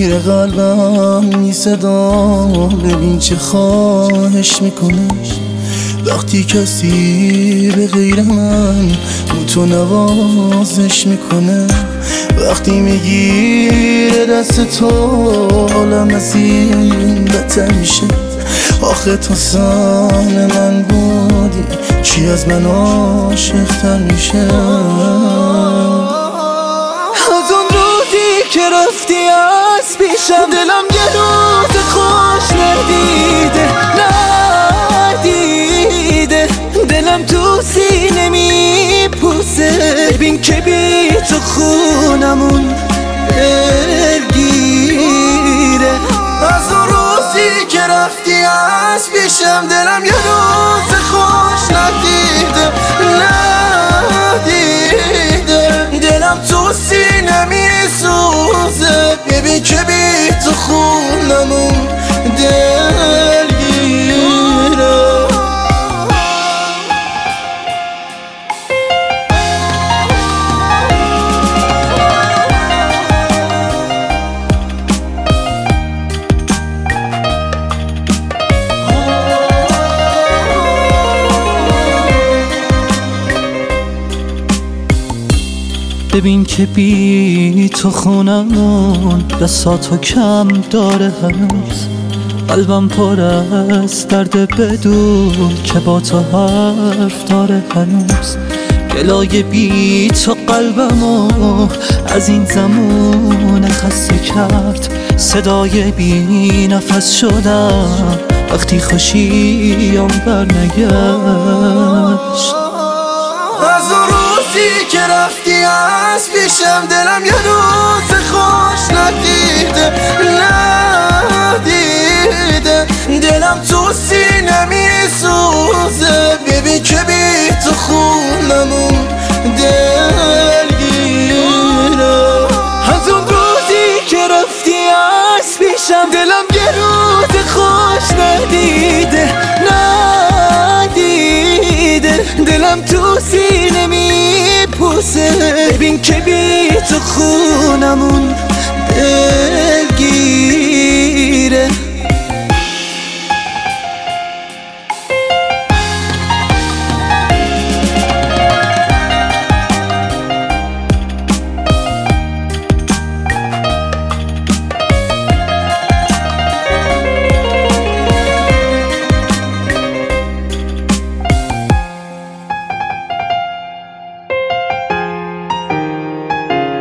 میره قلبم می صدا، ببین چه خواهش میکنه وقتی کسی به غیر من رو تو نوازش میکنه. وقتی میگیره دست تو حالم از این بدتر میشه. آخه تو سان من بودی چی از من عاشق‌تر میشه. از اون روزی که رفتی از پیشم دلم یه روز خوش ندیده، دلم تو سینه میپوسه. ببین که بی تو خونمون دلگیره. از اون روزی که رفتی از پیشم دلم یه روز خوش ندیده، دلم تو سینه میسوزه. ببین که بی تو خونمون دلگیره. ببین که بی تو خونمون بساتو کم داره هنوز. قلبم پر از درد بدون که با تو حرف داره هنوز. گلای بی تو قلبمو از این زمان خسته کرد. صدای بی نفس شدم وقتی خوشیم برنگشت. از اون روزی که رفتی از پیشم دلم یه روز خوش ندیده، دلم تو سینه میسوزه. ببین که بی تو خونمون دلگیره. از اون روزی که رفتی از پیشم دلم یه روز خوش ندیده، دلم تو سینه میپوسه. ببین که بی تو خونمون دلگیره.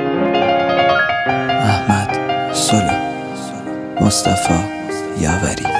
احمد سلو، مصطفی یاوری.